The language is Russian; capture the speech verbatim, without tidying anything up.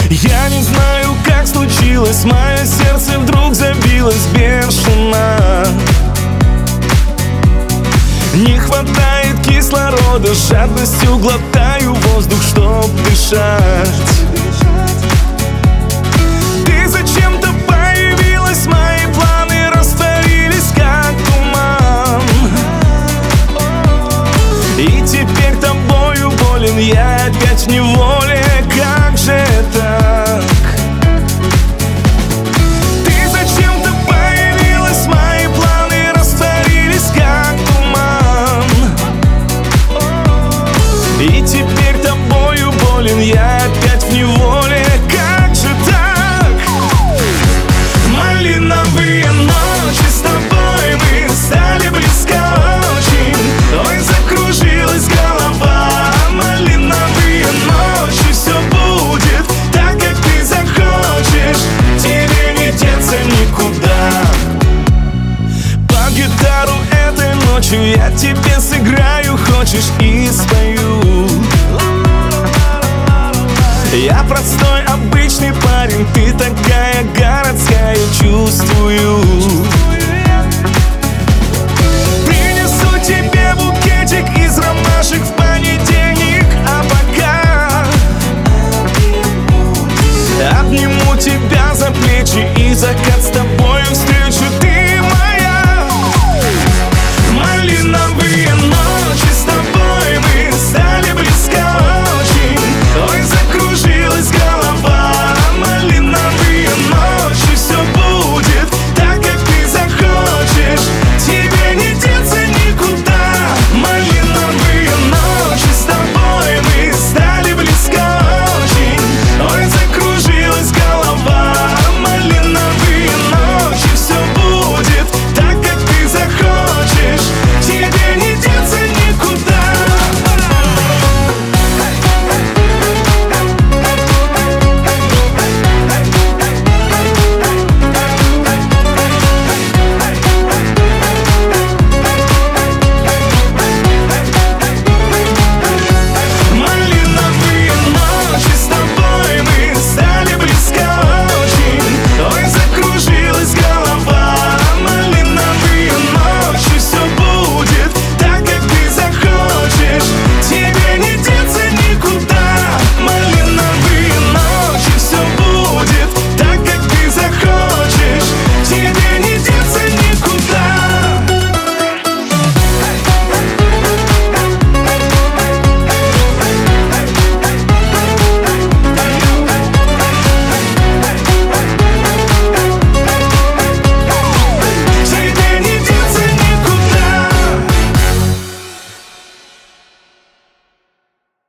Я не знаю, как случилось, мое сердце вдруг забилось бешено. Не хватает кислорода, с жадностью глотаю воздух, чтоб дышать. Ты зачем-то появилась, мои планы растворились, как туман. И теперь тобою болен я опять в неволе, как же так? Ты зачем-то появилась, мои планы растворились, как туман. И теперь тобою болен я опять в неволе, как же так? Малиновые ночи с тобой, мы стали близко очень. Ой, закружилась голова. Малиновые ночи, все будет так, как ты захочешь. Тебе не деться никуда. Под гитару этой ночью я тебе сыграю, хочешь, и спою. Я простой обычный парень, ты такая городская, чувствую. Принесу тебе букетик из ромашек в понедельник, а пока